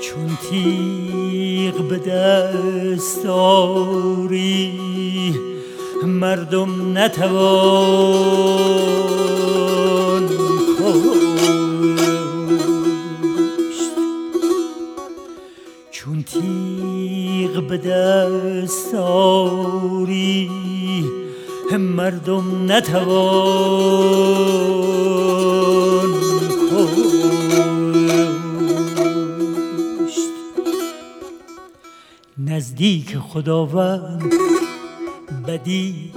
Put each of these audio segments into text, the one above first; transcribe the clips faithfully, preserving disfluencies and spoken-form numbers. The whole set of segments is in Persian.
چون تیغ به دست آری مردم نتوان کشت. چون تیغ به دست آری مردم نتوان کشت. نزدیک خداوند بدی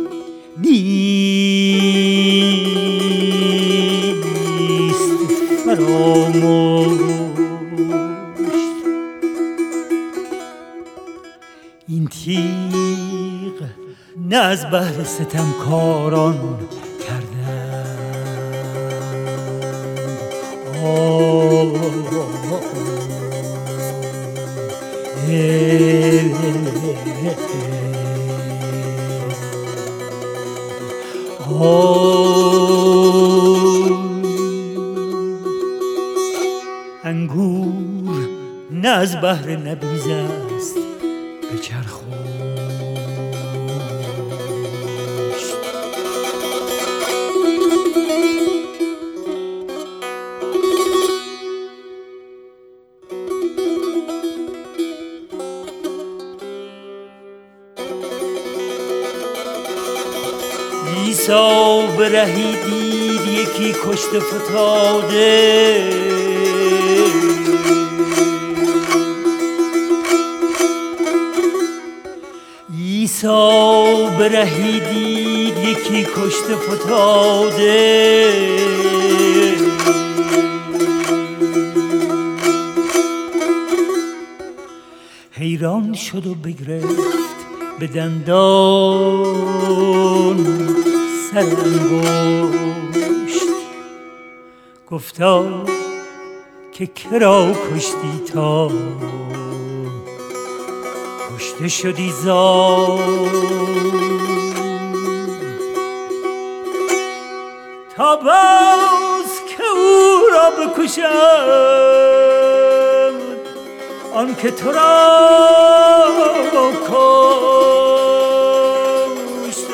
نیست فراموش. این تیغ نه از بهر ستمکاران کردند. انگور نه از بهر نبیذ است به چرخ عیسی به رهی دید یکی کشته فتاده. عیسی به رهی دید یکی کشته فتاده. حیران شد و بگرفت به دندان سر انگشت. گفتا که کرا کشتی تا کشته شدی زار. تا باز که او را بکشم آن که تو را کشت.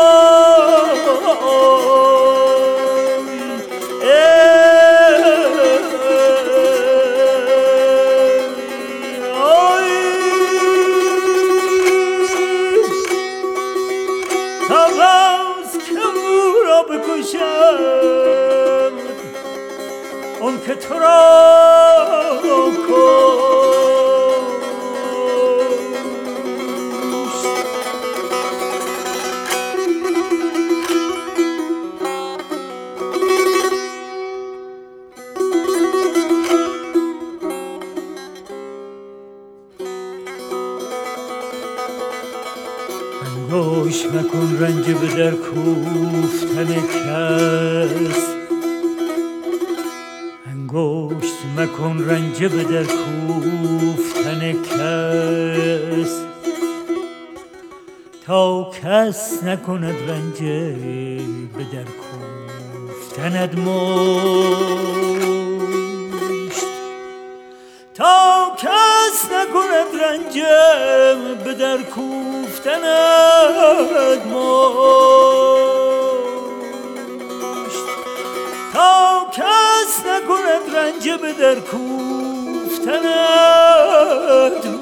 تا باز که او را بکشم آن که تو را کشت. انگوش مکن رنج به در کوفتن کس. انگشت مکن رنج به در کوفتن کس. تا کس نکند رنج به در کوفتند مشت. تا کس نکند رنج به در کوفتند مشت. تا کس نکند رنج به در کوفتند